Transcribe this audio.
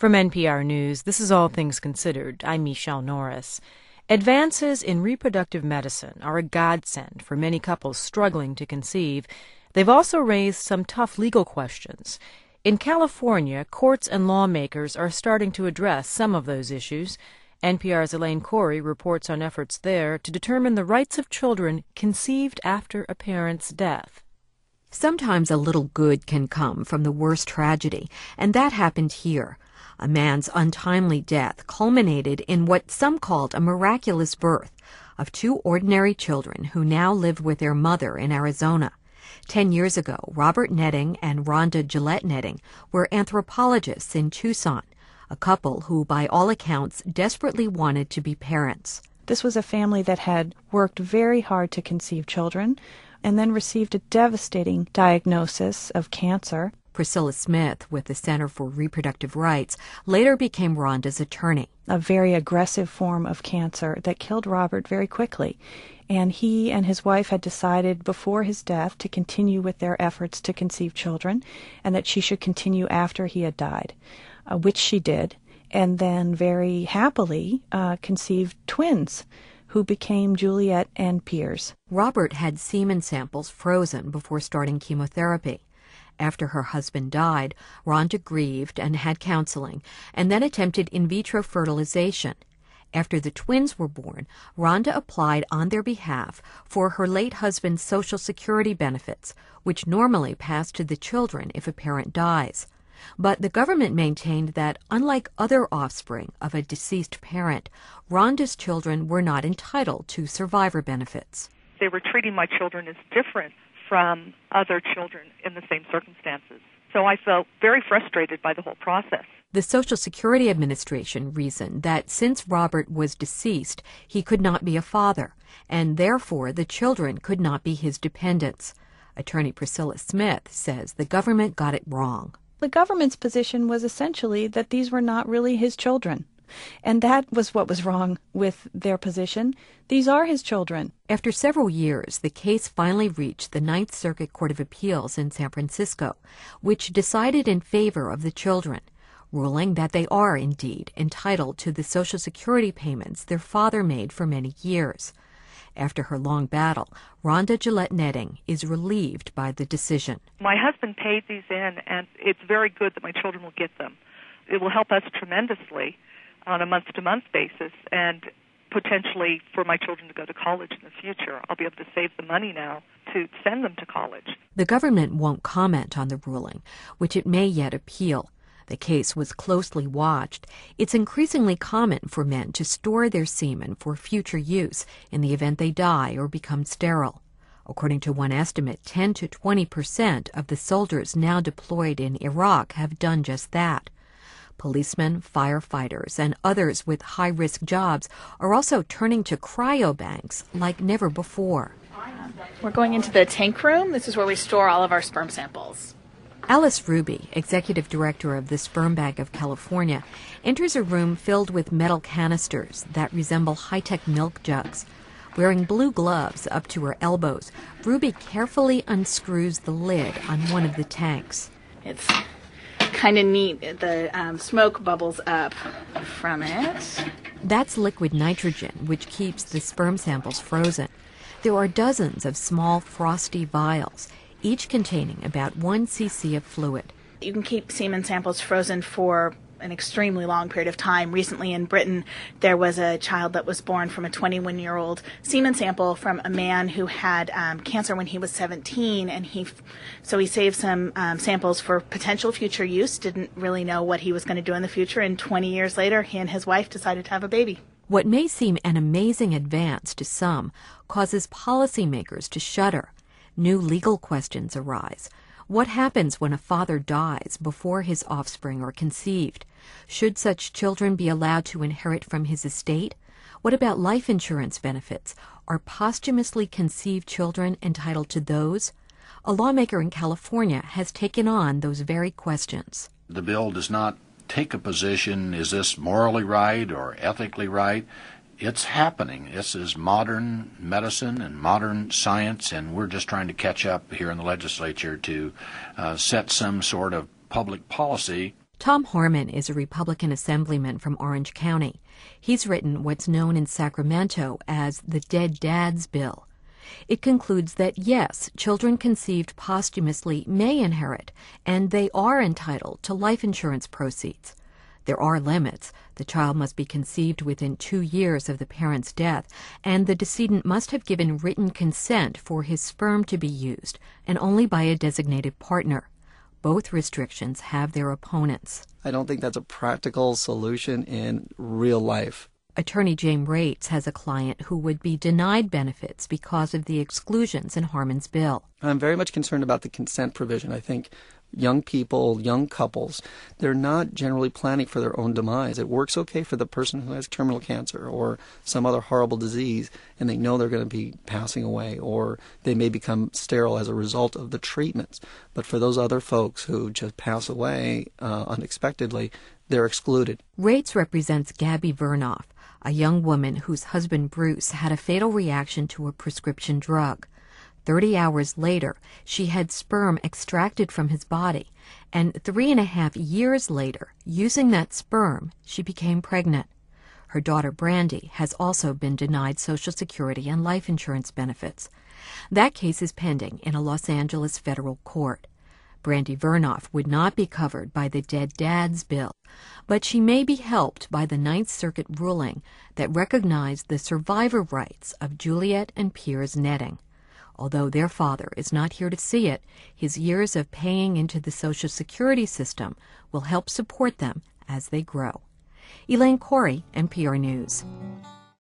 From NPR News, this is All Things Considered. I'm Michelle Norris. Advances in reproductive medicine are a godsend for many couples struggling to conceive. They've also raised some tough legal questions. In California, courts and lawmakers are starting to address some of those issues. NPR's Elaine Corey reports on efforts there to determine the rights of children conceived after a parent's death. Sometimes a little good can come from the worst tragedy, and that happened here. A man's untimely death culminated in what some called a miraculous birth of two ordinary children who now live with their mother in Arizona. 10 years ago, Robert Netting and Rhonda Gillette Netting were anthropologists in Tucson, a couple who, by all accounts, desperately wanted to be parents. This was a family that had worked very hard to conceive children and then received a devastating diagnosis of cancer. Priscilla Smith, with the Center for Reproductive Rights, later became Rhonda's attorney. A very aggressive form of cancer that killed Robert very quickly. And he and his wife had decided before his death to continue with their efforts to conceive children, and that she should continue after he had died, which she did, and then very happily conceived twins, who became Juliet and Piers. Robert had semen samples frozen before starting chemotherapy. After her husband died, Rhonda grieved and had counseling, and then attempted in vitro fertilization. After the twins were born, Rhonda applied on their behalf for her late husband's Social Security benefits, which normally pass to the children if a parent dies. But the government maintained that, unlike other offspring of a deceased parent, Rhonda's children were not entitled to survivor benefits. They were treating my children as different from other children in the same circumstances. So I felt very frustrated by the whole process. The Social Security Administration reasoned that since Robert was deceased, he could not be a father, and therefore the children could not be his dependents. Attorney Priscilla Smith says the government got it wrong. The government's position was essentially that these were not really his children. And that was what was wrong with their position. These are his children. After several years, the case finally reached the Ninth Circuit Court of Appeals in San Francisco, which decided in favor of the children, ruling that they are indeed entitled to the Social Security payments their father made for many years. After her long battle, Rhonda Gillette Netting is relieved by the decision. My husband paid these in, and it's very good that my children will get them. It will help us tremendously on a month-to-month basis, and potentially for my children to go to college in the future. I'll be able to save the money now to send them to college. The government won't comment on the ruling, which it may yet appeal. The case was closely watched. It's increasingly common for men to store their semen for future use in the event they die or become sterile. According to one estimate, 10 to 20% of the soldiers now deployed in Iraq have done just that. Policemen, firefighters, and others with high-risk jobs are also turning to cryobanks like never before. We're going into the tank room. This is where we store all of our sperm samples. Alice Ruby, executive director of the Sperm Bank of California, enters a room filled with metal canisters that resemble high-tech milk jugs. Wearing blue gloves up to her elbows, Ruby carefully unscrews the lid on one of the tanks. It's kind of neat. The smoke bubbles up from it. That's liquid nitrogen, which keeps the sperm samples frozen. There are dozens of small frosty vials, each containing about 1 cc of fluid. You can keep semen samples frozen for an extremely long period of time. Recently in Britain, there was a child that was born from a 21-year-old semen sample from a man who had cancer when he was 17, and he saved some samples for potential future use, didn't really know what he was going to do in the future, and 20 years later, he and his wife decided to have a baby. What may seem an amazing advance to some causes policymakers to shudder. New legal questions arise. What happens when a father dies before his offspring are conceived? Should such children be allowed to inherit from his estate? What about life insurance benefits? Are posthumously conceived children entitled to those? A lawmaker in California has taken on those very questions. The bill does not take a position, is this morally right or ethically right? It's happening. This is modern medicine and modern science, and we're just trying to catch up here in the legislature to set some sort of public policy. Tom Harmon is a Republican assemblyman from Orange County. He's written what's known in Sacramento as the Dead Dads Bill. It concludes that, yes, children conceived posthumously may inherit, and they are entitled to life insurance proceeds. There are limits. The child must be conceived within 2 years of the parent's death, and the decedent must have given written consent for his sperm to be used, and only by a designated partner. Both restrictions have their opponents. I don't think that's a practical solution in real life. Attorney James Rates has a client who would be denied benefits because of the exclusions in Harmon's bill. I'm very much concerned about the consent provision. I think young people, young couples, they're not generally planning for their own demise. It works okay for the person who has terminal cancer or some other horrible disease, and they know they're going to be passing away, or they may become sterile as a result of the treatments. But for those other folks who just pass away unexpectedly, they're excluded. Rates represents Gabby Vernoff, a young woman whose husband Bruce had a fatal reaction to a prescription drug. 30 hours later, she had sperm extracted from his body, and 3.5 years later, using that sperm, she became pregnant. Her daughter Brandy has also been denied Social Security and life insurance benefits. That case is pending in a Los Angeles federal court. Brandy Vernoff would not be covered by the Dead Dads Bill, but she may be helped by the Ninth Circuit ruling that recognized the survivor rights of Juliet and Piers Netting. Although their father is not here to see it, his years of paying into the Social Security system will help support them as they grow. Elaine Corey, NPR News.